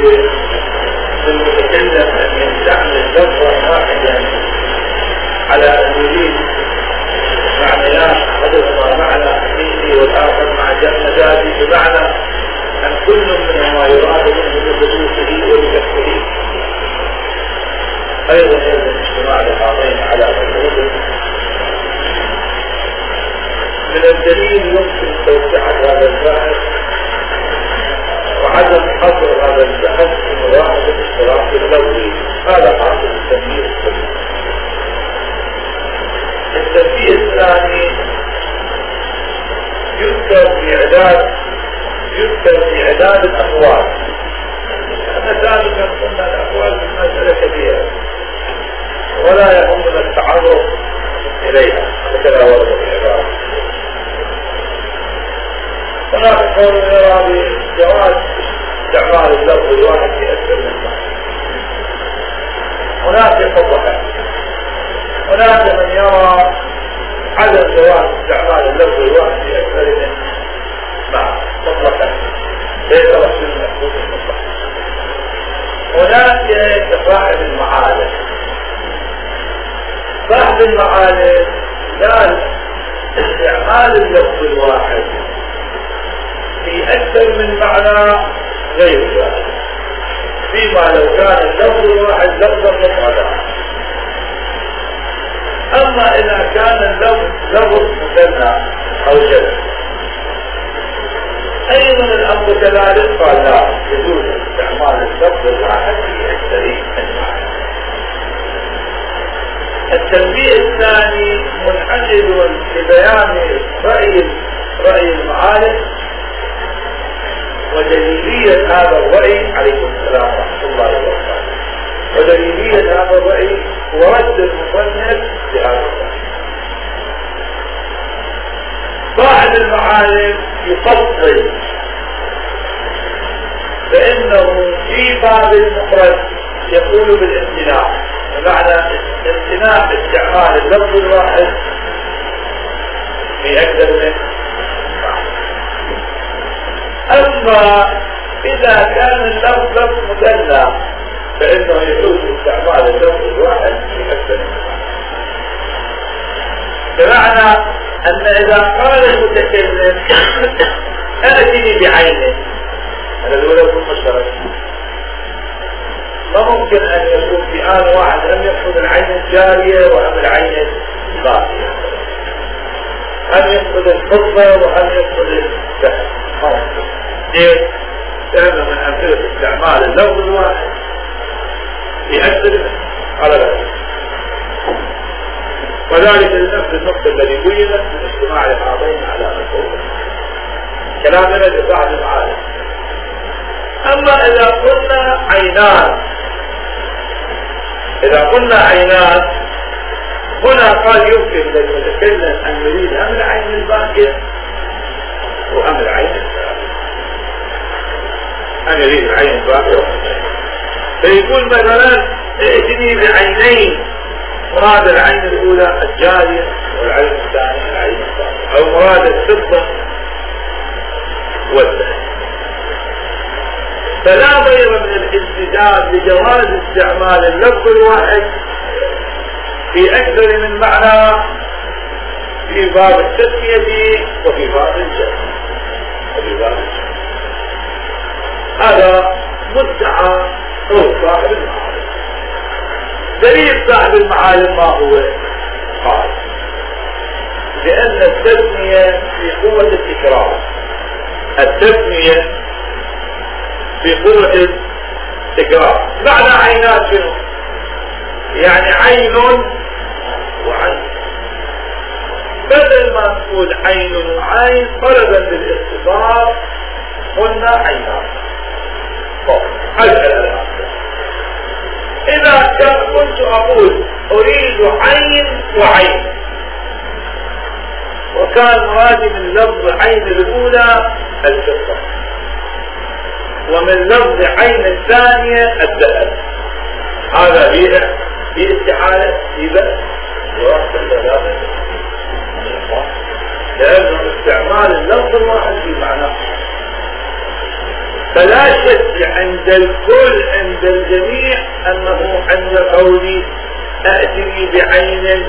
للمتكلم أن يستعمل لفظا واحدا على أن يريد معنيان، أحدهما معنى حقيقي والآخر معنى مجازي، بمعنى أن كل منهما يراد منه بخصوصه وبكفه. أيضا يلزم اجتماع الأمرين على مجهود. من الدليل يمكن توسعة هذا البحث وعدم حصر هذا البحث في مواقف الاشتراك اللغوي. هذا حاصل التنبيه الثاني. التنبيه الثاني يذكر في إعداد الأقوال. أنا سابقا قلنا الأقوال في مسألة كبيرة ولا يهمنا التعرض إليها هكذا ورد الإعراب. هناك قول يرى بجواز استعمال اللفظ الواحد في أكثر من معنى. هناك يفضح، هناك من يرى عدم جواز استعمال اللفظ الواحد في أكثر من معنى مطلقا، ليس رسول المحفوظ المطلق. هناك صاحب المعالم. صاحب المعالم قال استعمال اللفظ الواحد في أكثر من معنى غير ذلك، فيما لو كان اللفظ الواحد لفظا مفردا. أما إذا كان اللفظ لفظ مثنى أو جمع أيضا الأمر كذلك، قال لا يجوز استعمال اللفظ الواحد في أكثر من معنى. التنبيه الثاني منعقد لبيان رأي المعارف ودليلية هذا الرأي. عليكم السلام ورحمة الله وبركاته. ودليلية هذا الرأي ورد المصنف بهذا الرأي. صاحب المعارف يفصل فإنه في باب المفرد يقول بالامتناع، بمعنى امتناع استعمال اللفظ الواحد في أكثر من معنى. أما إذا كان اللفظ لفظ مثنى فإنه يجوز استعمال اللفظ الواحد في أكثر من معنى. بمعنى أن إذا قال المتكلم أأتني بعينه، هذا هو لفظ مشترك، ما ممكن أن يكون في آن واحد أن يأخذ العين الجارية وأم العين الباقية، أن يأخذ الفضة وأن يأخذ الذهب. ليه؟ لأنه من أمثلة استعمال اللفظ الواحد في أكثر على ذلك. وذلك لنفس النقطة الذي بينت من اجتماع الأعضين على القوة. كلامنا لبعض المعارف. أما إذا قلنا عينان، هنا قال يمكن للمتكلم أن يريد أم العين الباقية وأم العين الثالثة، أن يريد العين الباقية فيقول مثلا ائتني بعينين، مراد العين الأولى الجارية والعين الثانية العين الثانية، أو مراد الفضة والذهب. فلا غير من الالتزام بجواز استعمال اللفظ الواحد في أكثر من معنى في باب التسمية وفي باب الجمع. هذا مدعى هو صاحب المعالم. دليل صاحب المعالم ما هو؟ قال لأن التسمية في قوة التكرار. التسمية في قوة التكرار. معنى عينات شنو؟ يعني عين وعين. بدل ما نقول عين وعين طلبا للاختصار قلنا عينات. إذا كنت أقول أريد عين وعين، وكان مرادي من لفظ عين الأولى الفضة ومن لفظ عين الثانية الذهب، هذا في استحالة في بأس وراء الثلاثة، لأنه استعمال اللفظ الواحد في معناه. فلا شك عند الكل عند الجميع أنه عند قولي أأتني بعين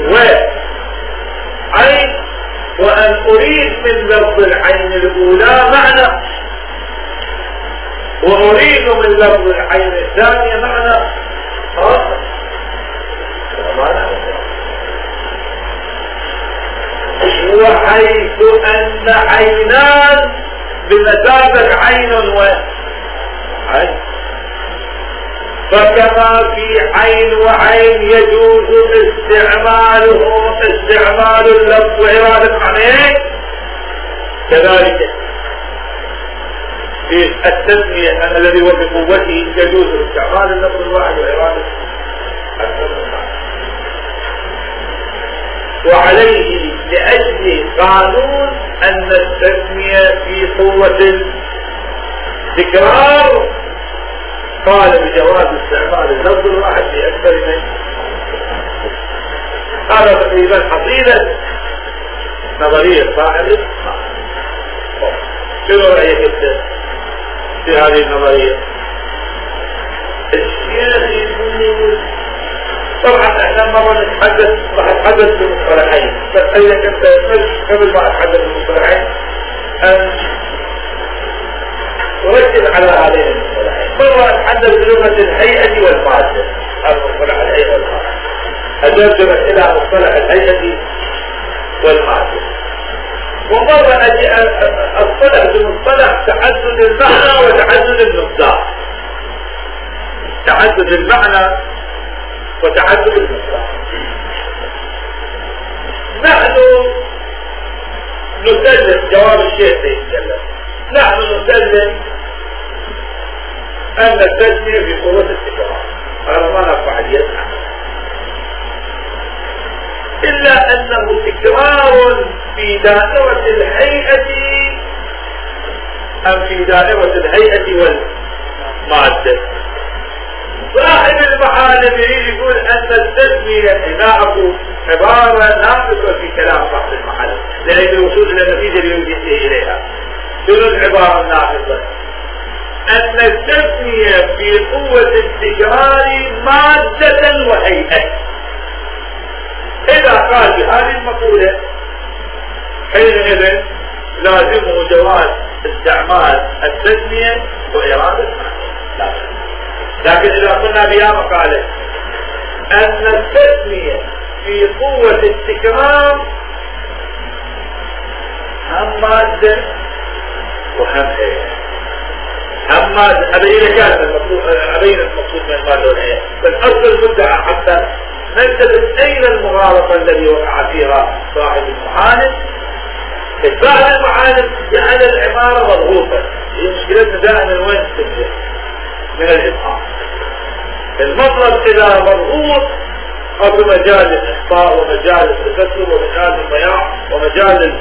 وعين وأن أريد من لفظ العين الأولى معنى وأريد من لفظ العين الثانية معنى آخر. وحيث أن عينان بمثابة عين وعين، فكما في عين وعين يجوز استعمال اللفظ وإرادة معنيه، كذلك في التسمية الذي هو بقوته يجوز استعمال اللفظ الواحد وإرادة المعنى. وعليه لأجل قانون أن التسمية في قوة التكرار قال بجواز استعمال اللفظ الواحد في أكثر من. هذا تقريبا حصيلة نظرية صاحب. شنو رأيك في هذه النظرية؟ الشيخ يقول طبعا احنا مرة راح نتحدث بالمصطلحين، بس اذا كنت قبل ما اتحدث بالمصطلحين ان اركز على هذين المصطلحين. مرة اتحدث بلغة الهيئة والمادة، هذا مصطلح الهيئة والمادة، اترجم الى مصطلح الهيئة والمادة. ومرة اجي اصطلح بمصطلح تعدد المعنى وتعدد المقدار، تعدد المعنى وتعدد المقدار. نحن نسلم جواب الشيخ سيتكلم، نحن نسلم أن التسمية في قوة التكرار، هذا ما نرفع اليد عنه، إلا أنه تكرار في دائرة الهيئة أم في دائرة الهيئة والمادة. صاحب المعالم يقول أن التسمية إذا عبارة ناقصة في كلام صاحب المعالم لأجل الوصول إلى النتيجة اللي يمكن إليها. شنو العبارة الناقصة؟ أن التسمية في قوة التكرار مادة وهيئة. إذا قال بهذه المقولة حينئذ لازمه جواز استعمال التسمية وإرادة المعنى. لكن إذا قلنا بها مقالة أن التسمية في قوة التكرار هم مادة وهم هيئة، هم مادة أبين كانت المقصود من المادة والهيئة، بس أصل المدعى حتى ننتبه أين المغالطة الذي وقع فيها صاحب المعالم. صاحب المعالم جعل العبارة مضغوطة، هي مشكلتنا دائما وين تبدأ من الإبهام. المطلب إذا مضغوط أو مجال الإخطاء ومجال التكسر ومجال الضياع ومجال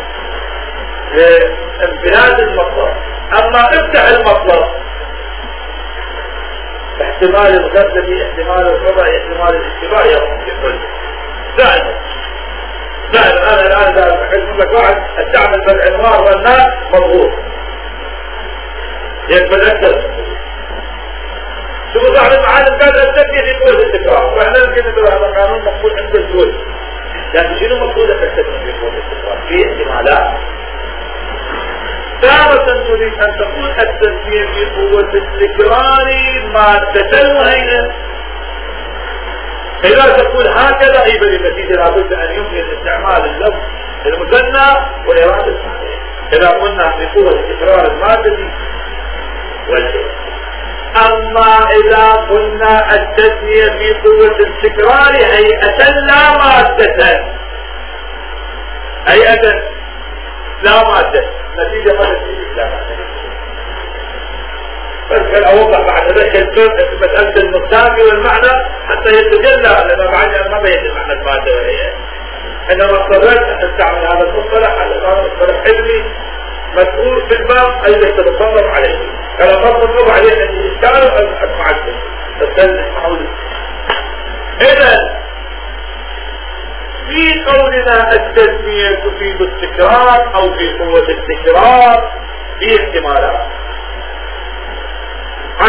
لانفلات المطلب. أما افتح المطلب احتمال الغفلة، احتمال الخطأ، احتمال الاشتباه يقوم بكل دائما. أنا الآن إذا أحب لك واحد استعمل بالعنوان والناس مضغوط يقبل أكثر. شوفوا صاحب المعالم قال التسمية في قوة التكرار، واحنا يمكن نقول هذا قانون مقبول عند الكل، لكن شنو مقصود التسمية في قوة التكرار؟ في احتمالات. تارة تريد أن تقول التسمية في قوة التكرار مادة وهيئة. إذا تقول هكذا أي بالنتيجة لابد أن يمكن استعمال اللفظ المثنى وإرادة المعنى. إذا قلنا في قوة التكرار المادة والهيئة. أما إذا قلنا التسمية في قوة التكرار هيئة لا مادة، هيئة لا مادة، نتيجة ما نتيجة لا مادة. بس أوضح بعد ذلك مسألة المقدار والمعنى حتى يتجلى، لأن بعد ما بيت معنى المادة والهيئة. إنما اضطريت أن نستعمل هذا المصطلح على أنه مصطلح علمي مسؤول في الباب أي يتتصرف عليه. كان تصرف عليه أن الإشكال المعدل فالتالي معولي. إذا في قولنا التسمية تفيد التكرار أو في قوة التكرار في احتمالات.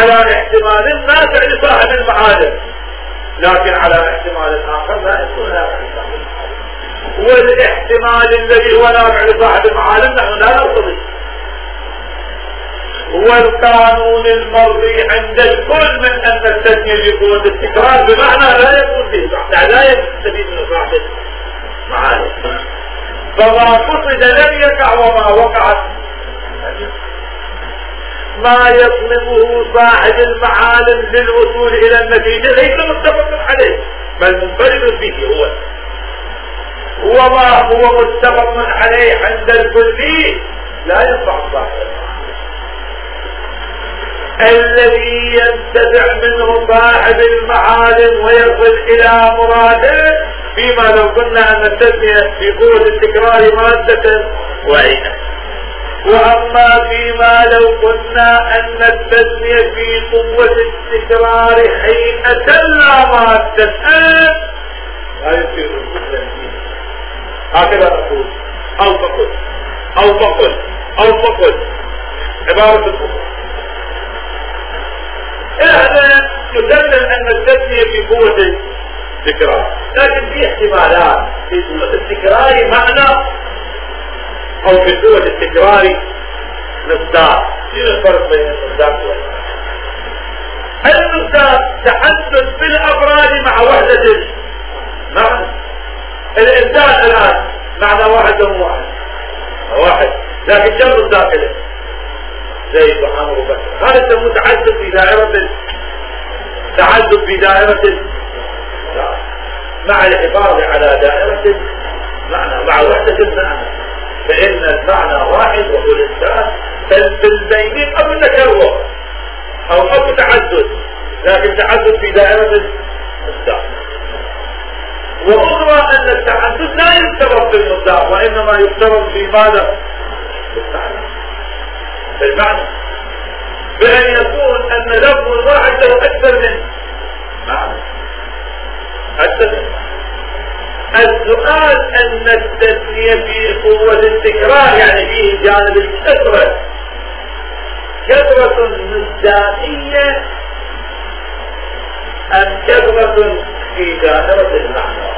على احتمال نافع لصاحب المعالم، لكن على احتمال آخر لا يكون نافع لصاحب المعالم. والاحتمال الذي هو نافع لصاحب المعالم نحن لا نرتضي. والقانون المرضي عند الكل من أن التسمية يكون التكرار بمعنى لا يكون فيه لا يستفيد من صاحب المعالم، فما قصد لم يقع وما وقعت. ما يطلبه صاحب المعالم للوصول إلى النتيجة ليس متفق عليه بل منفرد به هو، وما هو متفق عليه عند الكل لا ينفع صاحب المعالم. الذي ينتفع منه صاحب المعالم ويصل إلى مراده فيما لو قلنا أن التسمية في قوة التكرار مادة وعينة، وأما فيما لو قلنا أن التسمية في قوة التكرار هيئة لا مادة لا يمكن. هكذا نقول أو فقل عبارة الفقه. احنا نسلم ان التسمية في قوة التكرار، لكن في احتمالات في قوة التكرار معنى او في قوة التكرار مصداق. شنو الفرق بين المصداق والمعنى؟ المصداق تحدث بالافراد مع وحدة المعنى. الانسان الان معنى واحد واحد لكن كم مصداق له؟ زيد وعمر وبكر. هذا اسمه تعدد في دائرة مع الحفاظ على دائرة معنى مع وحدة المعنى، فإن المعنى واحد وهو الإنسان، فالبينين أو تكرر أو تعدد، لكن تعدد في دائرة المصداق. وأخرى أن التعدد لا يفترض في المصداق وإنما يفترض في ماذا؟ المعنى، بأن يكون أن لفظ واحد له أكثر من معنى. السؤال أن التسمية في قوة التكرار يعني فيه جانب الكثرة، كثرة مصداقية أم كثرة في دائرة المعنى؟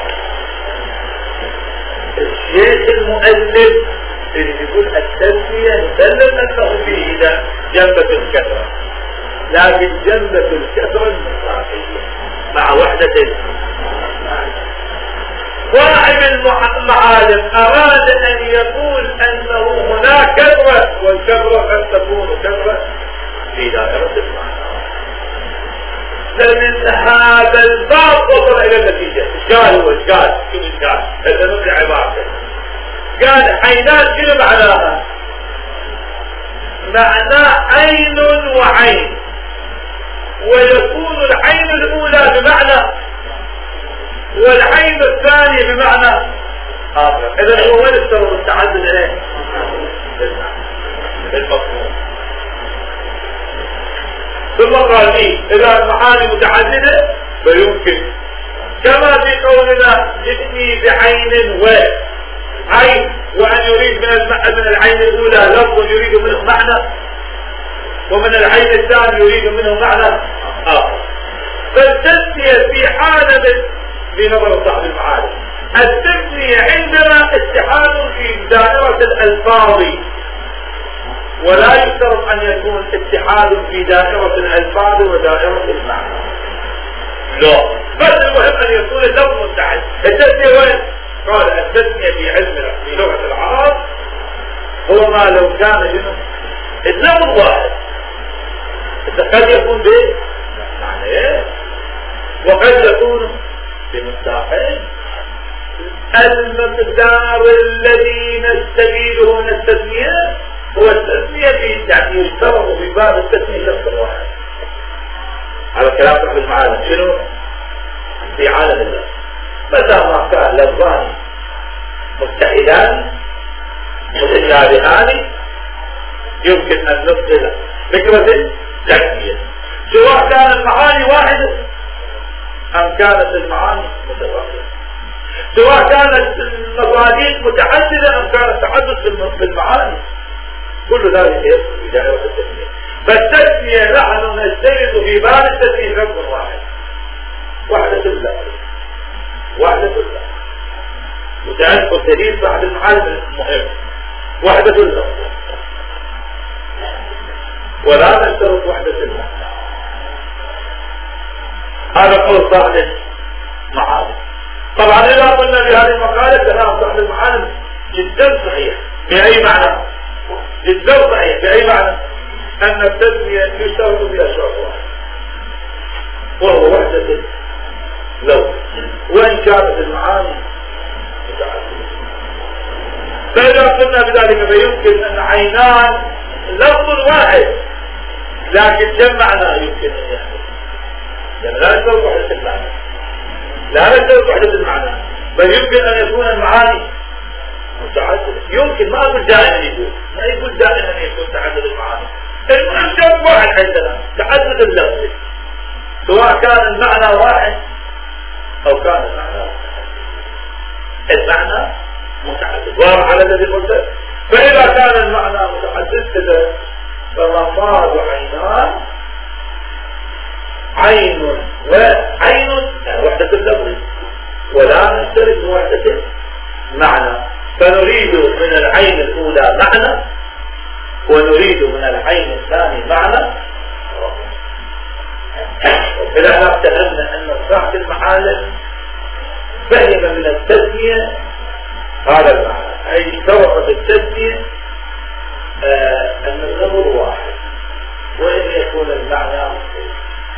الشيخ المؤلف اللي يقول التسمية نسلم أنه فيه جنبة الكثرة، لكن جنبة الكثرة المصداقية مع وحدة المعنى. صاحب المعالم أراد أن يقول أنه هناك كثرة، والكثرة قد تكون كثرة في دائرة المعنى. فمن هذا الباب وصل إلى النتيجة. إشكال هو إشكال، شو إشكال؟ هذا نفس عبارته. قال عينات شنو معناها؟ معناه عين وعين، ويكون العين الأولى بمعنى والعين الثانية بمعنى آخر. إذا هو وين السبب التعدد إليه؟ بالمفهوم. ثم قال لي إذا المعاني متعددة فيمكن كما في قولنا جئني بعين وعين، وأن يريد من العين الأولى لفظ يريد منه معنى، ومن العين الثاني يريد منه معنى آخر. فالتسمية في عالم بنظر صاحب المعاني، التسمية عندنا اتحاد في دائرة الألفاظ، ولا يشترط أن يكون اتحاد في دائرة الألفاظ ودائرة المعنى. لا، بس المهم أن يكون اللفظ متحد. التسمية وين؟ قال التسمية في علمنا في لغة العرب هو ما لو كان جنس اللفظ واحد، قد يكون به معنى وقد يكون بمصداقين. المقدار الذي نستفيده من التسمية هو التسمية في يعني يشترط في باب التسمية لفظ واحد. على كلام صاحب المعالم شنو؟ في عالم الله متى ما كان لفظان متحدان متشابهان يمكن ان نصل فكرة جمعية، سواء كان المعاني واحدة ام كانت المعاني متفاوتة، سواء كانت المصادق متعددة ام كان التعدد في المعاني، كل ذلك يدخل في دائرة التسمية. فالتسمية نحن نجتمع دليل صاحب المعالم المهم وحدة اللفظ، ولا نشترط وحدة المعنى. هذا قول صاحب المعالم. طبعا إذا قلنا بهذه المقالة كلام صاحب المعالم جدا صحيح. بأي معنى؟ جدا صحيح. بأي معنى؟ أن التسمية يشترط بها شرط واحد وهو وحدة اللفظ، وإن كانت المعاني متعددة. فإذا قلنا بذلك فيمكن أن عينان لفظ واحد لكن جمعنا يمكن أن يحدث، يعني لا نشترط وحدة المعنى، لا نشترط وحدة المعنى، بل يمكن أن يكون المعاني متعددة. يمكن، ما أقول دائما يقول، ما يقول دائما يكون تعدد المعاني. المهم شرط واحد عندنا تعدد اللفظ، سواء كان المعنى واحد أو كان المعنى متعدد. واضح على الذي قلته؟ فإذا كان المعنى متعدد كذا فمفاد عينان، عين وعين وحدة اللفظ، ولا نشترط وحدة معنى. فنريد من العين الأولى معنى ونريد من العين الثاني معنى. إذا افتهمنا أن صاحب المعالم فهم من التسمية هذا المعنى، أي اشترطت التسمية أن اللفظ واحد وإن يكون المعنى مختلف.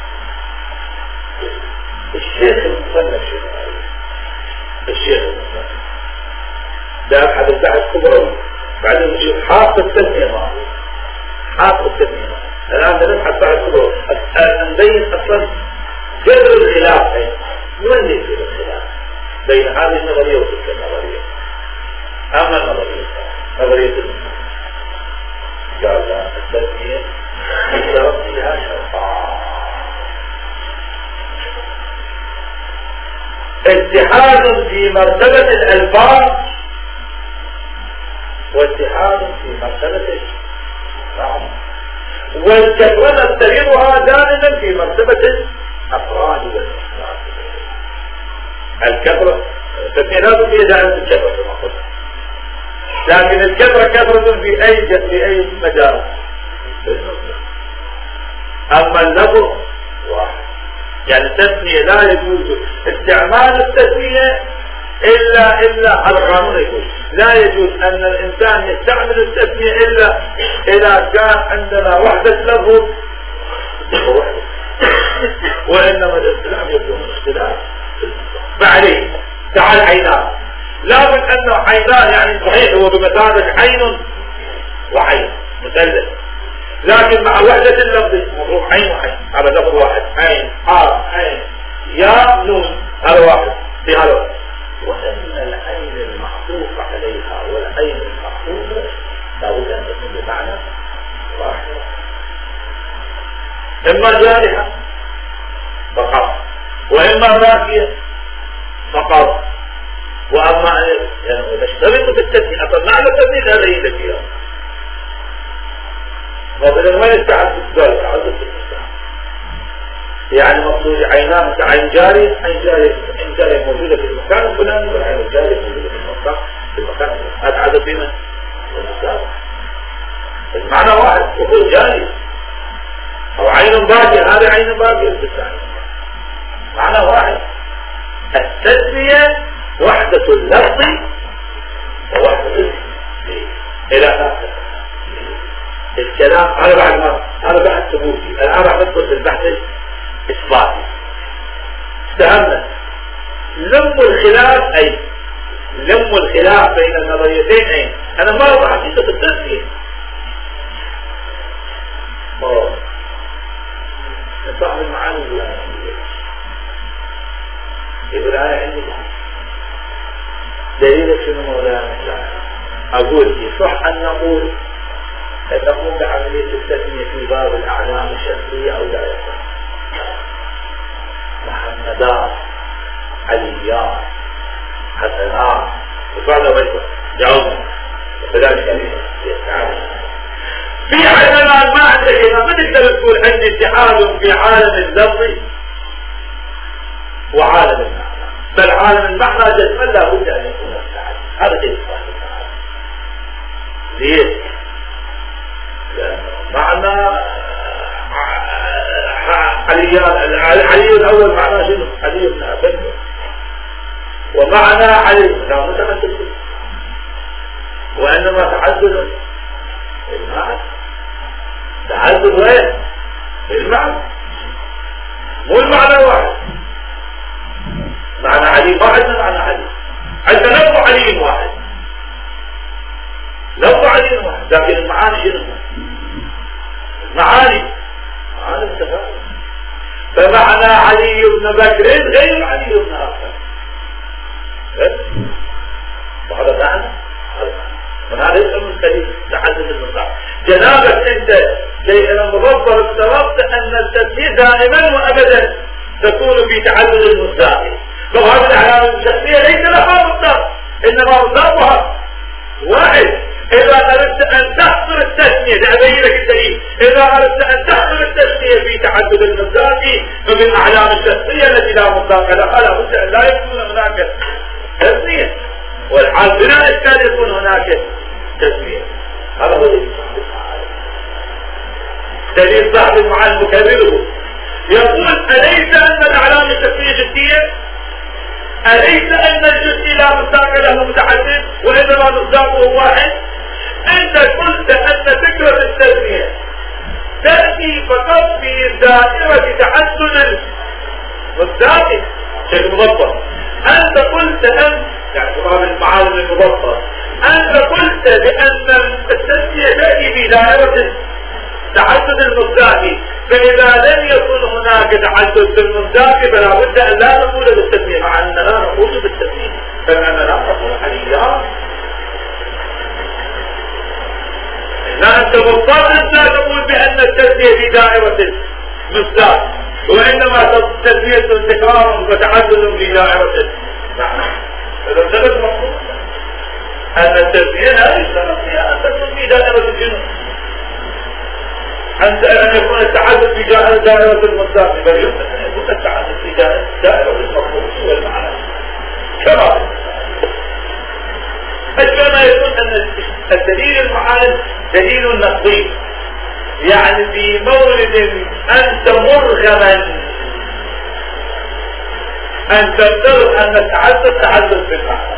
الشيخ المصنف الشيخ المصنف ده أحد البحث كبرى، بعدين نشوف حاط التسمية معه، حاط التسمية معه. الآن نبحث بعد كبرى نبين أصلا جذر الخلاف من يصير الخلاف بين هذه النظرية وتلك النظرية. أما النظرية المصنف قال لا، التسمية اشترط فيها شرطان: اتحاد في مرتبة الألفاظ واتحاد في مرتبة المعنى، والكثرة نستغلها دائما في مرتبة الأفراد والأفراد. الكثرة تتنازل فيها دائما الكثرة كما قلت، لكن الكثرة كثرة في أي مجال. أما اللفظ واحد، يعني التسمية لا يجوز استعمال التسمية إلا القانون يقول لا يجوز أن الإنسان يستعمل التسمية إلا إذا كان عندنا وحدة لفظ وإنما الاختلاف يكون اختلاف. فعليه تعال عينان، لابد أنه عينان يعني صحيح هو بمثابة عين وعين مثلث، لكن مع وحدة اللفظ مفروض عين وعين، هذا لفظ واحد، عين حاء عين يا نون، هذا واحد في هذا واحد. وأن العين المعطوف عليها والعين المعطوفة لابد أن تكون بمعنى واحد، إما جارحة فقط وإما باكية فقط. وأما يعني نشترط بالتسمية، أصلا معنى التسمية هذا هي التسمية. وبدل ما يستعد بالسؤال تعدد بالمستعد، يعني مقصود عينان كعين جاري، عين جاري موجودة في المكان الفلاني والعين الجاري موجودة في المكان الفلاني. هذا عدد بمن؟ بالمستعد. المعنى واحد وهو جاري، أو عين باقية، هذا عين باقية بالمستعد، معنى واحد. التسمية وحدة اللفظ ووحدة إلى آخر الكلام. هذا بحث ثبوتي. الآن راح ندخل في البحث إثباتي. استهمنا لم الخلاف أي لم الخلاف بين النظريتين أي أنا ما أضع حقيقة التسمية. صاحب المعاني يقول أنا عندي دليلك شنو مولانا؟ أقول يصح أن نقول تقوم بعملية التسمية في باب الأعلام الشخصية أو لا يصح؟ محمدان، عليان، حسنان، وفعلا ويصح جاوبنا فذلك في عندنا ما عندك هنا ما تقدر تقول عندي اتحاد في عالم اللفظ وعالم المعنى، بل عالم المعنى جسما لا بد أن يكون مستعد. هذا شيء ليه؟ معنى علي الأول معناه شنو؟ علي بن أبي ومعنى علي لا متمثل به، وإنما تعدد المعنى. تعدد وين؟ المعنى، مو المعنى واحد. معنى علي واحد من معنى علي، حتى لفظ علي واحد، لفظ علي واحد، لكن المعاني شنو؟ المعاني متفاوتة. فمعنى علي بن بكر غير علي بن آخر، وهذا معنى من هذا يسمى تعدد المصدر. جنابك انت شيئا مضبر افترضت ان التسمية دائما وابدا تكون في تعدد المصدر، فهذه العلامة الشخصية ليس لها مصدر، انما مصدرها واحد. اذا اردت ان تحصر التسمية، لأبين لك الدليل، اذا اردت ان تحصر التسمية في تعدد المصدر فمن اعلام الشخصية التي لا مصدر لها لا بد ان لا يكون هناك تسمية، والحال بلا اشكال يكون هناك تسمية. هذا هو دليل صاحب المعاني مكرره يقول أليس أن الأعلام الشخصية جزئية؟ أليس أن الجزء لا مصداق له متعدد وإنما مصداقه واحد؟ أنت قلت أن فكرة التسمية تأتي فقط في دائرة تعدد المصداق شيء مضبط. أنت قلت يعني باب المعالم المضبط، أنت قلت بأن التسمية تأتي في دائرة تعدد المصداق، فإذا لم يكن هناك تعدد في المصداق فلا بد أن لا نقول بالتسمية، مع أننا لا نقول بالتسمية، فإننا لا نقول عليها. لا أنت مضطر لا تقول بأن التسمية في دائرة المصداق، وإنما تسمية تكرار وتعدد في دائرة المعنى. إذا ثبت مقصود أن التسمية لا يشترط فيها أن تكون في دائرة الجنون، أن يكون التعدد في دائرة المصداق، بل يمكن أن يكون التعدد في دائرة المفهوم والمعنى كما كما يكون أن الدليل المعارض دليل نقضي، يعني في مورد أنت مرغما أن تفترض أن التعدد تعدد في المعنى.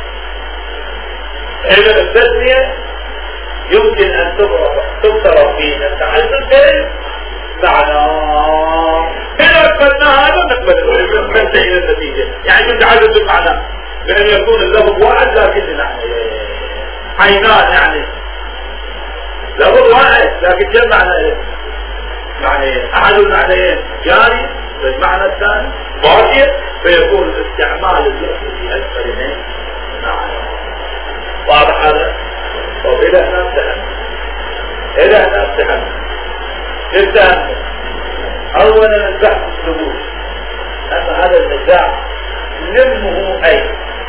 إذا التسمية يمكن أن تفترض فيها التعدد في المعنى. إذا أقبلنا هذا نقبل إلى النتيجة، يعني يتعدد في المعنى بأن يكون اللفظ واحد لكن لمعنى عينان، يعني لفظ واحد لكن كم معنى؟ يعني أحد المعنيين جاري بالمعنى الثاني باقي، فيكون استعمال اللفظ في الكلمين معنى. واضح هذا؟ وإلى أن نفتح جدا. أولا البحث الثبوت، أما هذا النزاع لمه أي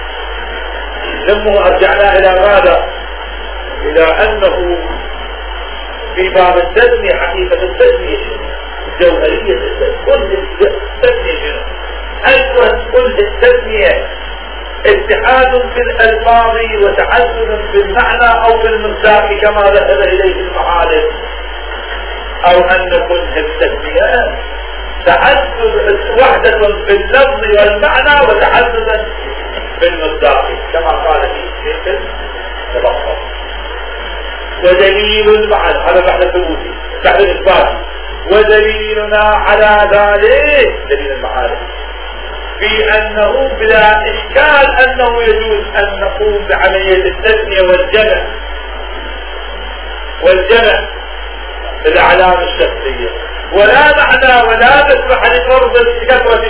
لمه أرجعنا إلى ماذا؟ إلى أنه في باب التسمية حقيقة التسمية جوهرية كل التسمية شنو؟ أيضا كل التسمية اتحاد في الألفاظ وتعدد في المعنى أو في المصداق كما ذهب إليه المعارف، أو أن كل التسمية تعدد وحدة في اللفظ والمعنى وتعددا في المصداق كما قال في الشيخ المبطل. ودليل المعنى هذا بعد الثبوتي بعد الإثبات، ودليلنا على ذلك دليل المعارف في أنه بلا إشكال أنه يجوز أن نقوم بعملية التسمية والجمع الأعلام الشخصية، ولا معنى ولا تسمح لفرض الكثرة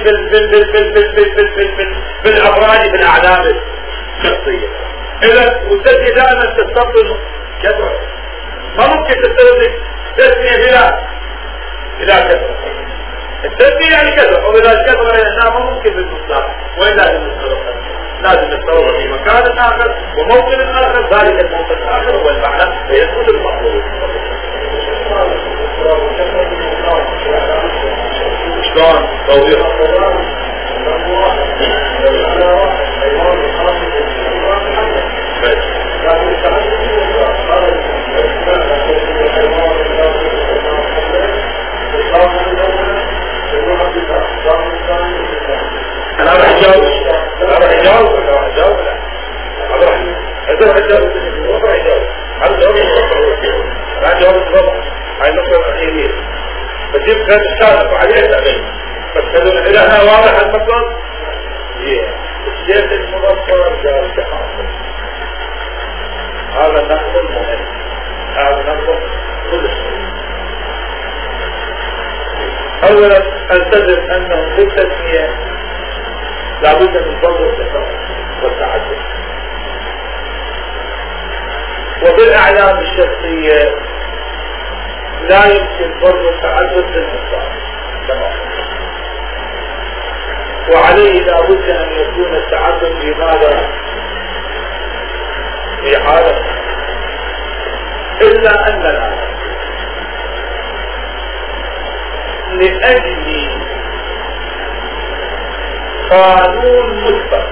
بالأفراد بالأعلام الشخصية. إذا والتسمية دائما تستطيع كثرة، ما ممكن تستطيع تسمية بلا كثرة. التسمية يعني كثرة، وبلا الكثرة لأنها ما ممكن بالمصدر، وإلا لازم نستوضع في مكان آخر وموطن آخر، ذلك الموطن الآخر هو المعنى فيكون المطلوب. شلون توضيح أنا راح أجاوب لا هذا الضبط هاي النقطة الأخيرة بجيب كان الشارع عليه الأمين بس هذا الإلهة واضح المطلب الشيخ المنصر جاء التحاصل هذا النقطة المهم هذا نقطة كل شيء. أولا ألتزم أنه في التسمية لابد من فضل التفاهم والتعدد، وبالأعلام الشخصية لا يمكن فرض التعدد للمصدر وعليه لابد أن يكون التعدد لماذا؟ في حالة إلا أننا لأجل قانون مثبت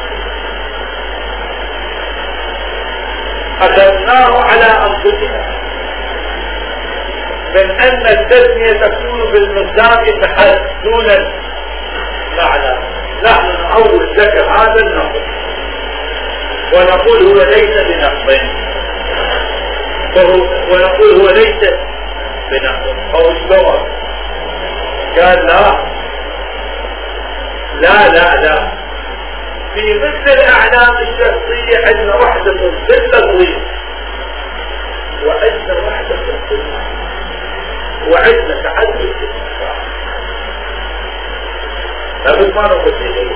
أخذناه على أنفسنا من أن التسمية تكون بالمصداق فحسب دون المعنى، نحن نعول لك هذا النقص ونقول هو ليس بنقص ونقول هو ليس بنقص أو اشتغل قال لا في مثل الأعلام الشخصية عندنا وحدة في التطوير وعندنا وحدة في المعنى وعندنا تعدد في المصداق. لابد ما نقول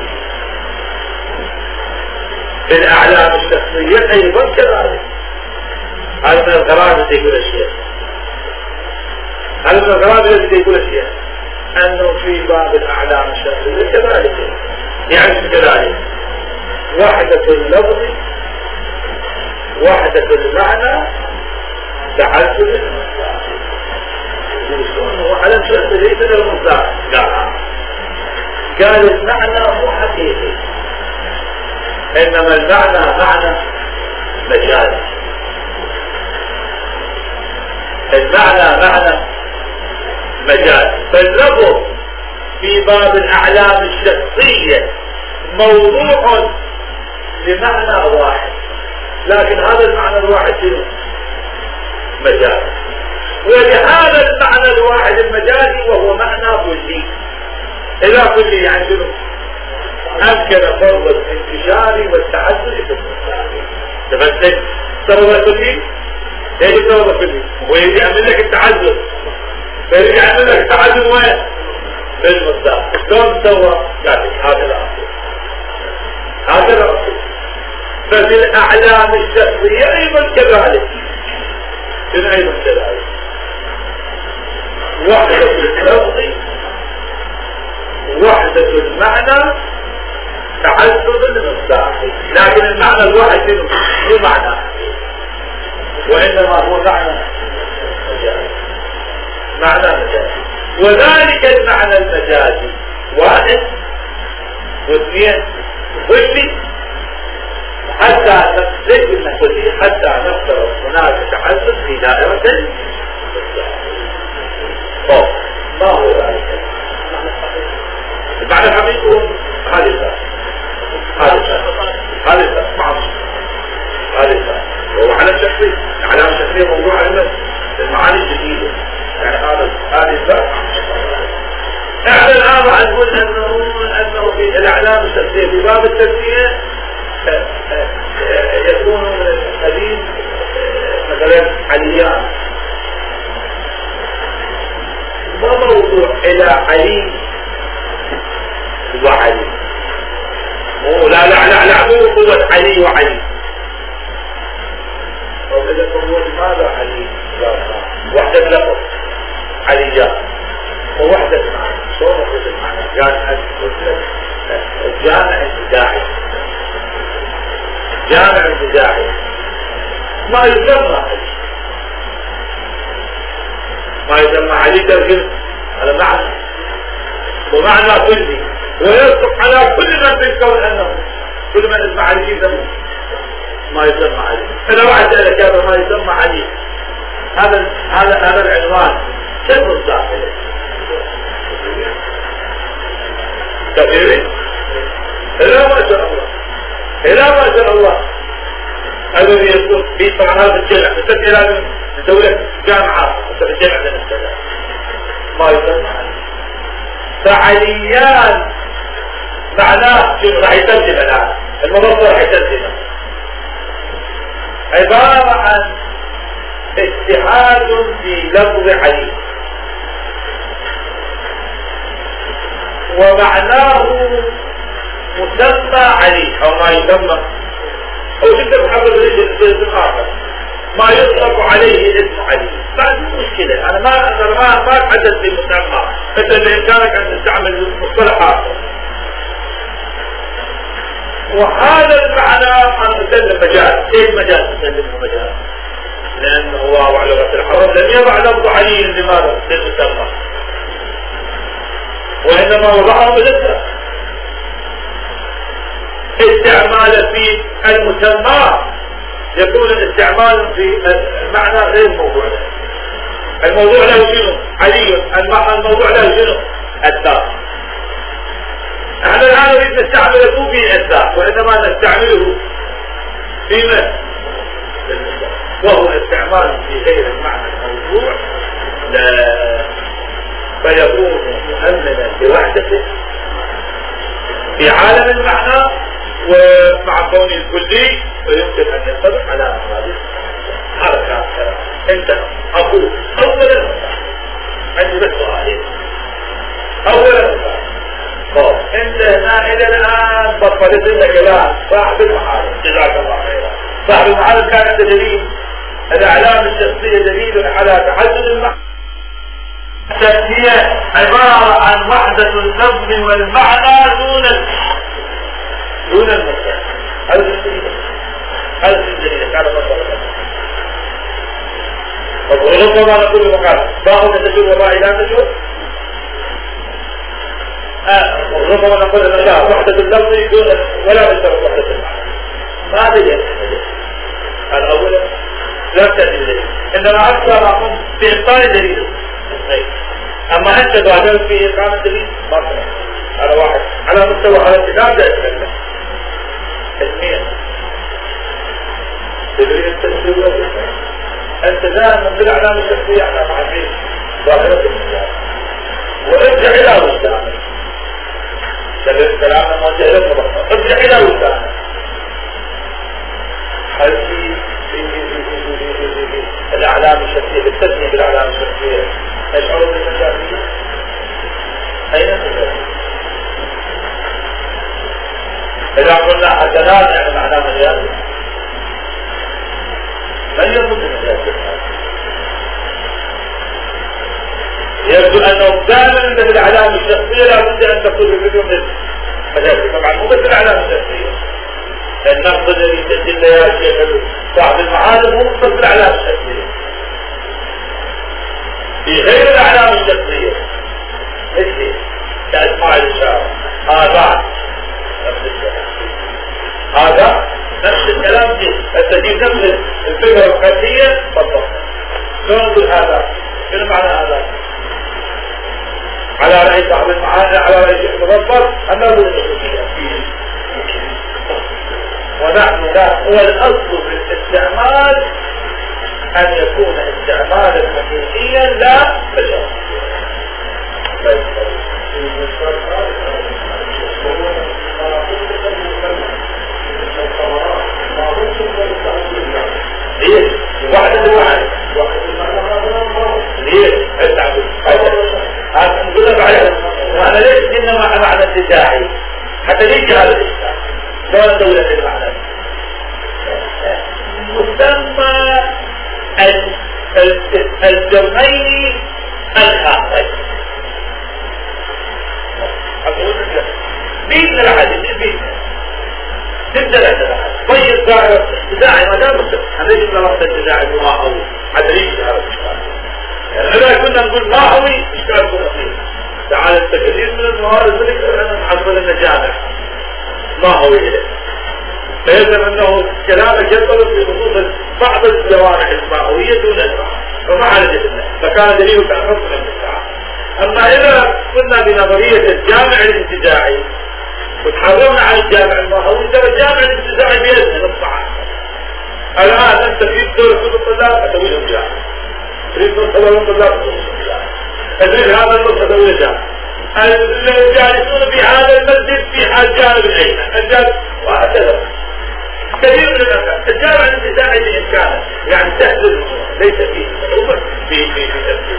في الأعلام الشخصية أيضا كذلك. هذا من الغرائب التي يقول الشيخ، هذا من الغرائب التي يقول الشيخ أنه في باب الأعلام الشخصية كذلك، يعني كذلك وحدة اللفظ وحدة المعنى تعدد المصداق. وعلى الشخص ليس للمصداق قال المعنى مو حقيقي، إنما المعنى معنى مجازي. المعنى معنى مجازي، فاللفظ في باب الأعلام الشخصية موضوع لمعنى واحد، لكن هذا المعنى الواحد شنو؟ مجازي. ولهذا المعنى الواحد المجازي وهو معنى كلي. إذا كلي يعني شنو؟ أمكن فرض الانتشار والتعدد في المصداق. تفسد فرض كلي؟ ليش فرض كلي؟ ويجي يعمل لك التعدد، فيجي يعمل لك التعدد وين؟ في المصداق. شلون سوى؟ قال هذا الأصل، هذا الأصل. ففي الأعلام الشخصية أيضا كذلك، أيضا كذلك وحدة اللفظ وحدة المعنى تعدد المصداق، لكن المعنى الواحد شنو معنى، وإنما هو معنى مجازي، معنى مجازي. وذلك المعنى المجازي واحد واثنين وثلاثة حتى نفترض هناك تعدد في دائرة ما هو ذلك؟ المعنى الحقيقي هو هذا هو علم شخصي. علامة شخصية موضوع علم المعاني الجديدة، يعني هذا احنا الآن نقول انه في الاعلام الشخصية في باب التسمية يكون من القديم مثلا عليان، ما موضوع الى علي وعلي، لا مو قوة علي وعلي، وإذا قوة ماذا علي وحدة لفظ عليان ووحدة معنى. شلون نقول المعنى؟ قال الجامع البداعي، جامع البداعي ما يسمى علي، ما يسمى علي ترجم على معنى ومعنى كلي، ويصدق على كل من في الكون انه كل من اسمع علي يسمى ما يسمى علي. فلو واحد سألك هذا ما يسمى علي، هذا العنوان شنو الداخل؟ كثيرين إلا ما شاء الله إلا ما شاء الله. الذي يكون في طبعا هذا الجمع نسمي لازم نسوي لك جامعات مثل الجمع للمستدى ما يسمى فعليان معناه شنو راح يترجم الآن المنظر راح يترجم عبارة عن اتحاد في لفظ علي ومعناه مسمى علي او ما يسمى او جدا محبب الاسم اخر ما يطلق عليه اسم علي. بعد مشكلة انا ما اتحدث بالمسمى انت بامكانك ان تستعمل مصطلح اخر وهذا المعنى ان نسلم مجاز. ايش مجاز نسلمه مجاز؟ لانه الله على لغة العرب لم يضع لفظ علي لماذا؟ للمسمى وانما وضعه بالاسم استعمال في المسمى يكون الاستعمال في المعنى غير موضوع له. الموضوع له شنو؟ علي. الموضوع له شنو؟ الذات. احنا الان نريد نستعمله مو في الذات وانما نستعمله فيما وهو استعمال في غير المعنى الموضوع لا فيكون مؤمنا بوحدته في عالم المعنى ومع كونه الكلي ويمكن ان ينطبق على هذه حركات. انت اقول اولا عندي بس سؤالين. اولا انت هنا الى الان بطلت لنا كلام صاحب المعارف جزاك الله خيرا. صاحب المعارف كان عنده دليل الاعلام الشخصيه دليل على تحدد المعنى. هي عباره عن وحده اللفظ والمعنى دون المكان. هذا الدليل على مصدر وربما نقول مقال باء تجر وباء لا تجر. وربما نقول ان لا وحدة اللفظ ولا بالشرط وحدة المعنى. ما هذا هذا اولا لا تأتي بدليل انما اكثر اقوم باعطاء دليل. اما انت بعدين في اقامة دليل ما تنفع. هذا واحد على مستوى هذا الكتاب لا يتكلم تسمية تدري التسمية. انت دائما بالاعلام الشخصية اعلام عزيز ظاهرة المجال وارجع الى وجدانك. كلامنا موجه الى المبطل ارجع الى وجدانك. هل في الاعلام الشخصية بالتسمية بالاعلام الشخصية يشعر بالمجالية؟ اين المجالية؟ إذا قلنا حسنات يعني معناه مجال من يموت المجال؟ يبدو أنه دائما في الأعلام الشخصية لا بد أن تكون بدون مجال. طبعا مو بس الأعلام الشخصية النقد الذي يسجل يا شيخ صاحب المعارف مو بس الأعلام الشخصية في غير الأعلام الشخصية مثل كأسماء الإشارة هذا نفس الكلام تجيب نفس الفكرة الخلفية بالضبط. شلون نقول هذا؟ شنو معنى هذا؟ على رأي صاحب المعاني على رأي المفضل أنه الخلفية ونحن لا هو الأصل في الاستعمال أن يكون استعمالا حقيقيا لا بشرا. ليه؟ واحدة واحدة ليه؟ هذا نقول لك عليه وانا ليش قلنا معنى الدفاعي حتى ليش هذا الدفاع شلون دولة المعنى مسمى الجمعين الخاصين. أقول لك بيتنا الحديث بيتنا تبدأ الأحد طيب داعي ما دام أنا ليش لا وقت الداعي ما هو حتى ليش هذا الشيء إذا كنا نقول ما هو إشكال كثير. تعال التكثير من الموارد ذلك أنا نحصل لنا جامع ما هو إليه فيجب أنه كلامك يدخل في خصوص بعض الجوانح الماهوية دون البعض فما عالجت الله فكان دليل تعرف من الساعة. أما إذا كنا بنظرية الجامع الانتزاعي وتحررنا عن الجامع الماهوي، ترى الجامع الانتزاعي بيدنا نص. الآن أنت تريد دولة كل الطلاب أسوي لهم جامع، تريد دولة الطلاب أسوي لهم جامع، تريد هذا النص أسوي له جامع. الجالسون في هذا المسجد في حال جانب الأيمن وهكذا كثير من الأمثال. الجامع الانتزاعي بإمكانه يعني تحدث ليس فيه صعوبة في تفكير.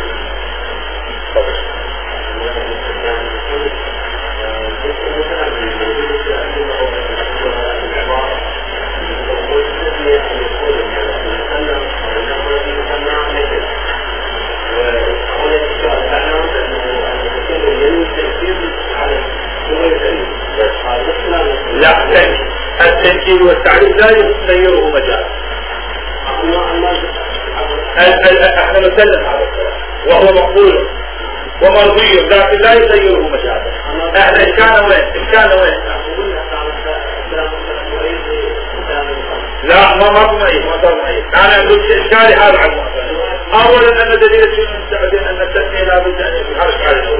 لا، التنكيل والتعريف لا يسيره مجال. احنا نسلم على الكلام وهو مقبول ومرضي، لكن لا يسيره مجال. احنا ان كان وين لا ما ضمني انا اقول اشكالي هذا عن اولا ان دليل الشيء المستعدين ان التسميه لا بد ان يحرك على الاول.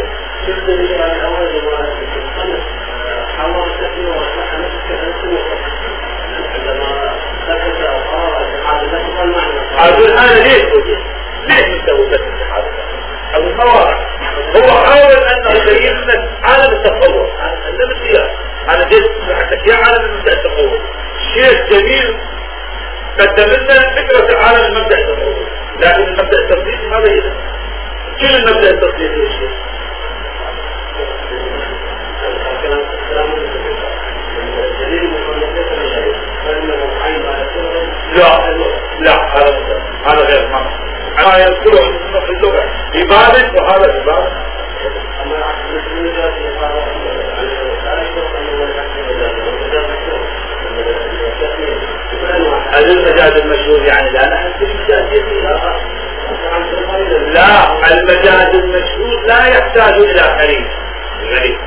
أقول أنا ليش نسوي بس هذا؟ أقول مواقع هو حاول أنه يبين عالم التصور، عندنا السياسة، أنا جيت أحكي عالم المبدأ التصور. شيء جميل قدم لنا فكرة عالم المبدأ التصور، لكن المبدأ التصديقي ماذا يدري؟ كيف المبدأ التصديقي يا شيخ؟ لا هذا غير معنى. ما يذكره في اللغة عبادة وهذا عبادة. هذا المجاز المشهور يعني لا نحن في المجاز لا، المجاز المشهور لا يحتاج إلى قرين غريب،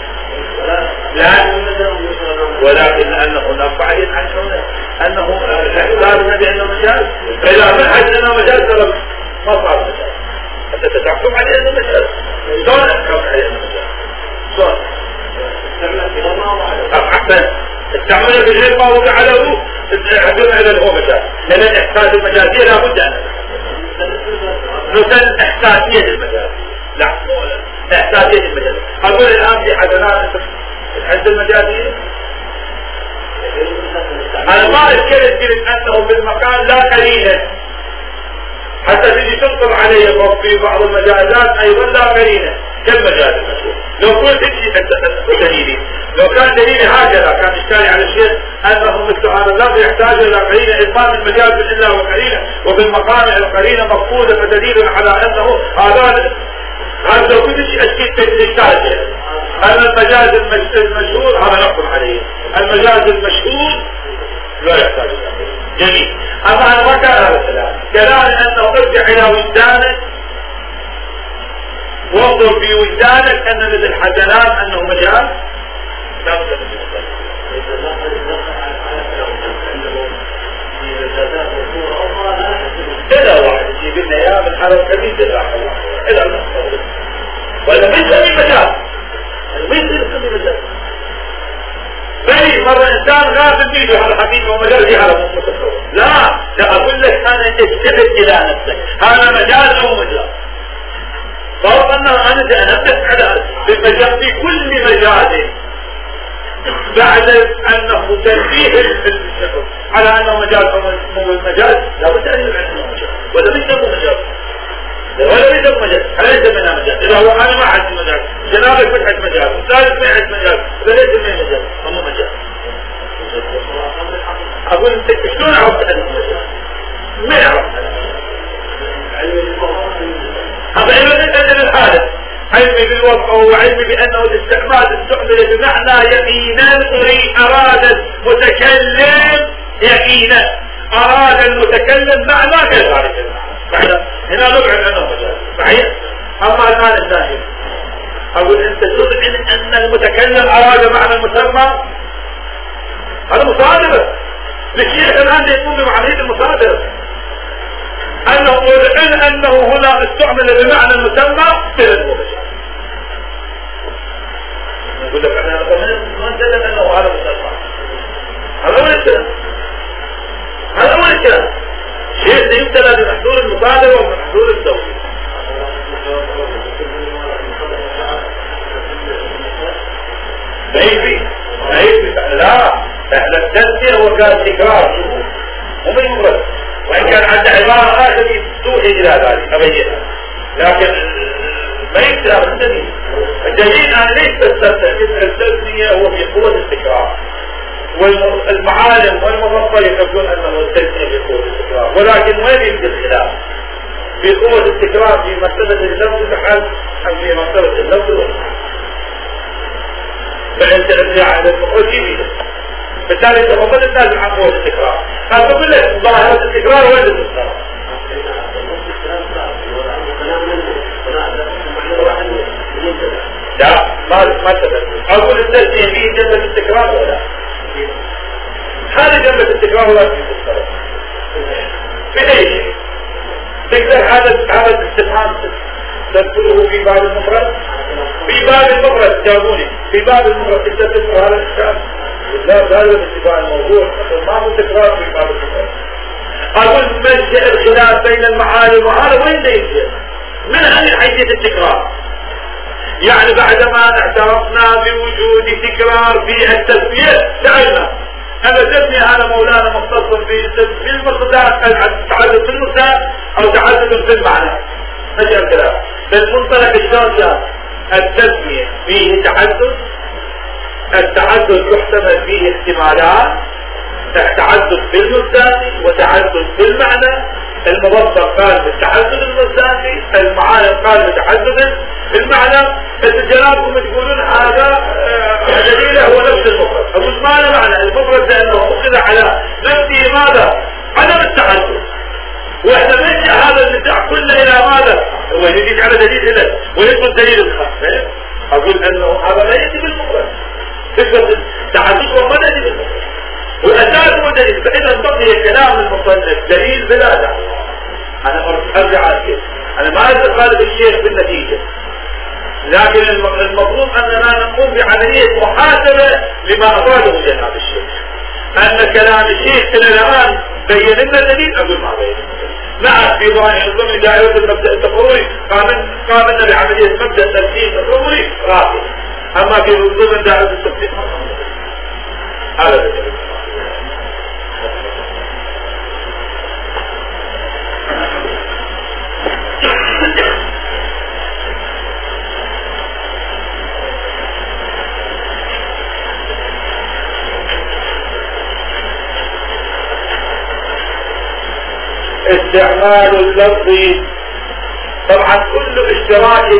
ولكن أنه نفعل أنه الإحسان الذي أنه مجاز، فإذا منحج أنه مجاز فلم ما صار مجاز حتى تتحكم عليه أنه مجاز. شلون أحكم عليه أنه مجاز؟ شلون؟ أحسن استعمله في غير ما وضع له تحكم على أنه مجاز، لأن الإحساس المجازية لا بد أن نسل إحساسية المجاز. لا إحساسية المجاز. أقول الآن في حسنات الحد المجازية أنا ما أذكرت أنه بالمكان لا قرينة حتى تجي تنقل عليه في بعض المجازات أيضا لا قرينة كالمجاز المشهور. لو قلت دليلي لو كان دليلي هكذا كان إشكالي على الشيخ أنه مثل هذا لا يحتاج إلى قرينة إضمان المجاز إلا وقرينة، وبالمقام القرينة مفقودة فدليل على أنه هذا لو كنت أشكال أن المجاز المشهور هذا نقل عليه. المجاز المشهور لا يحتاج إلى جميل. أما أنا ما كان هذا الكلام، كلام أنه ارجع إلى وجدانك وانظر في وجدانك أن لدى الحسنات أنه مجاز لا بد من إذا واحد يجيب لنا إياه من حالة كبيرة إذا المصطلح وإذا مثل المجاز بني مرة إنسان غافل بيده على حقيقة ومجال على متصور. لا أقول لك أنا استبد إلى نفسك هذا مجال أو مجال. فهو أنه أنا سأنبه على في كل مجال بعد أنه تنبيه الشخص على أنه مجال أو مجال لا بد أن يبعد أنه مجال ولا بيسمه مجال ولا بيسمه مجال. أليس منها مجال؟ إذا هو أنا ما عندي مجال جنابك فتحت مجال ثالث ما عندي مجال فليس منه مجال أمو مجال. أقول أنت شلون عرفت أنه مجال؟ ما يعرف هذا علم الحادث، علمي بالوضع وعلمي بأنه الاستعمال استعمل بمعنى يقينا أراد المتكلم يقينا أراد المتكلم معنى كذلك المعنى. هنا نبعد عنه مجال صحيح. أما المعنى الثاني أقول أنت تذعن أن المتكلم أراد معنى المسمى هذا مصادرة للشيخ الآن يقوم بمعنى المصادرة أنه يذعن أنه هنا استعمل بمعنى المسمى يقول لك احنا ما ندلل انه هذا مستقبل. هذا أول الكلام. هذا أول الكلام. شيء يبتلى بمحظور المصادرة ومحظور الزوجي. بعيد لا احنا التنسية هو كان تكرار ومن يمرض، وإن كان عند عبارة آخر توحي إلى ذلك أبينها، لكن ما يكتب الدليل. الدليل أنا ليس التنسية هو في قوة التكرار، والمعالم والمضبط يقولون أنه التنسية في قوة التكرار، ولكن وين يوجد الخلاف في قوة التكرار في مرتبة اللفظ تحل أم في مرتبة اللفظ والمعنى. فأنت ارجع على المقول جميلة، بالتالي تفضل الناس عن قوة التكرار. هذا كل ظاهرة التكرار وين التكرار؟ لا ما تبدل. أقول التسمية فيه جنبة التكرار ولا هذه جنبة التكرار ولا في التكرار في أي شيء. تقدر هذا الاستفهام تذكره في باب المفرد، في باب المفرد جاوبوني في باب المفرد تقدر تذكر هذا الكلام. لا هذا الاتفاق الموضوع ما هو تكرار في باب المفرد. أقول منشأ الخلاف بين المعالم وهذا وين يجي؟ من هذه حيثية التكرار. يعني بعدما اعترفنا بوجود تكرار في التسمية سألنا هل التسمية هذا مولانا مختص في المقدار تعدد في المساء أو تعدد في المعنى؟ هذا الكلام بالمنطلق الشرعي. التسمية فيه تعدد، التعدد يحتمل فيه احتمالات، تعدد في المساء وتعدد في المعنى. المبسط قال بالتعدد المسافي، المعالم قال بالتعدد المعنى. جنابكم تقولون هذا دليله هو نفس المفرد. أقول ما له معنى المفرد لأنه أخذ على نفسه ماذا؟ عدم التعدد. وإحنا نرجع هذا النزاع كله إلى ماذا؟ هو يجيك على دليل إله ويكون دليل الخاص. أقول أنه هذا لا يأتي بالمفرد، فكرة التعدد وما يأتي بالمفرد والأساس هو دليل. فإذا بقي كلام المصنف دليل بلا دعوة. أنا أرجع على أنا ما أخالف الشيخ بالنتيجة، لكن المفروض أننا نقوم بعملية محاسبة لما أفاده جناب الشيخ. أن كلام الشيخ إلى الآن بين لنا دليل. أقول ما بين نعم في ضمن ضمن دائرة المبدأ التفرعي قامنا بعملية مبدأ التفسير التفرعي راقي، أما في ضمن دائرة التفسير هذا الدليل. استعمال اللفظ. طبعا كل اشتراك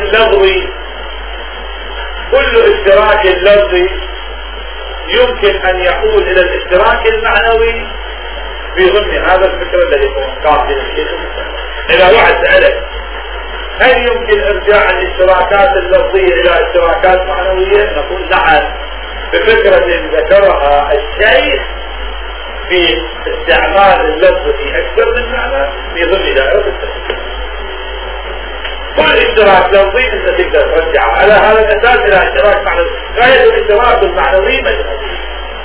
لفظي يمكن ان يقول الى الاشتراك المعنوي في ضمن هذا الفكر الذي قام به الشيخ. اذا واحد سألك هل يمكن ارجاع الاشتراكات اللفظية الى اشتراكات معنوية؟ نقول نعم، بفكرة ذكرها الشيخ في استعمال اللفظ في أكثر من معنى في ضمن دائرة التفسير. كل اشتراك لفظي أنت تقدر ترجع على هذا الأساس إلى اشتراك معنوي. غاية الاشتراك المعنوي مجرد.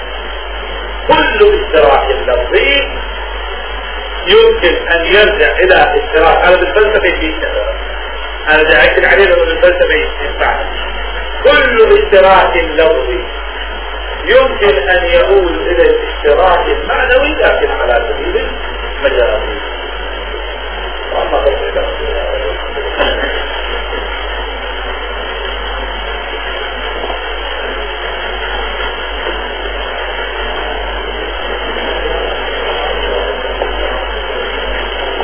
كل اشتراك لفظي يمكن أن يرجع إلى اشتراك. هذا بالفلسفة في اشتراك، أنا دعيت عليه لأنه بالفلسفة ينفع. كل اشتراك لفظي يمكن أن يؤول إلى